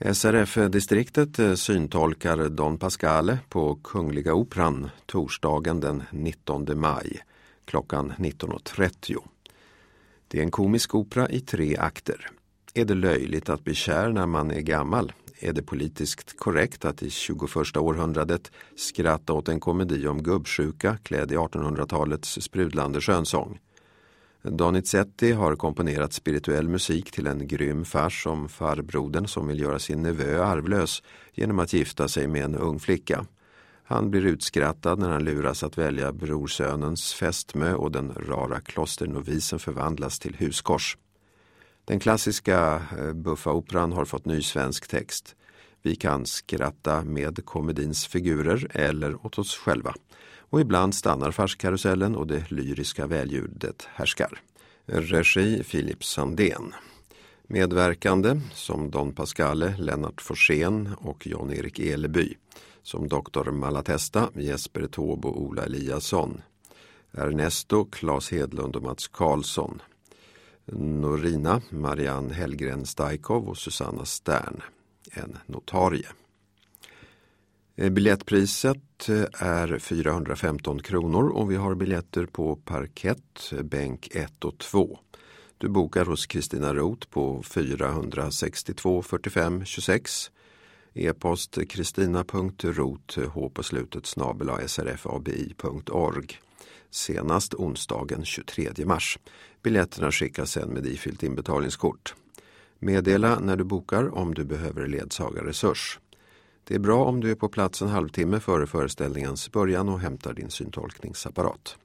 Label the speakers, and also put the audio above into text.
Speaker 1: SRF-distriktet syntolkar Don Pasquale på Kungliga Operan torsdagen den 19 maj klockan 19.30. Det är en komisk opera i 3 akter. Är det löjligt att bli kär när man är gammal? Är det politiskt korrekt att i 21 århundradet skratta åt en komedi om gubbsjuka klädd i 1800-talets sprudlande skönsång? Donizetti har komponerat spirituell musik till en grym fars om farbrodern som vill göra sin nevö arvlös genom att gifta sig med en ung flicka. Han blir utskrattad när han luras att välja brorsönens fästmö och den rara klosternovisen förvandlas till huskors. Den klassiska buffaoperan har fått ny svensk text. Vi kan skratta med komedins figurer eller åt oss själva. Och ibland stannar farskarusellen och det lyriska välljudet härskar. Regi Filip Sandén. Medverkande som Don Pasquale, Lennart Forsén och Jan-Erik Eleby. Som Dr. Malatesta, Jesper Taube och Ola Eliasson. Ernesto, Claes Hedlund och Mats Karlsson. Norina, Marianne Hellgren Stajkov och Susanna Stern. En notarie. Biljettpriset är 415 kronor och vi har biljetter på parkett, bänk 1 och 2. Du bokar hos Kristina Roth på 462 45 26. E-post kristina.roth@srfabi.org. Senast onsdagen 23 mars. Biljetterna skickas sen med ifyllt inbetalningskort. Meddela när du bokar om du behöver ledsagarresurs. Det är bra om du är på plats en halvtimme före föreställningens början och hämtar din syntolkningsapparat.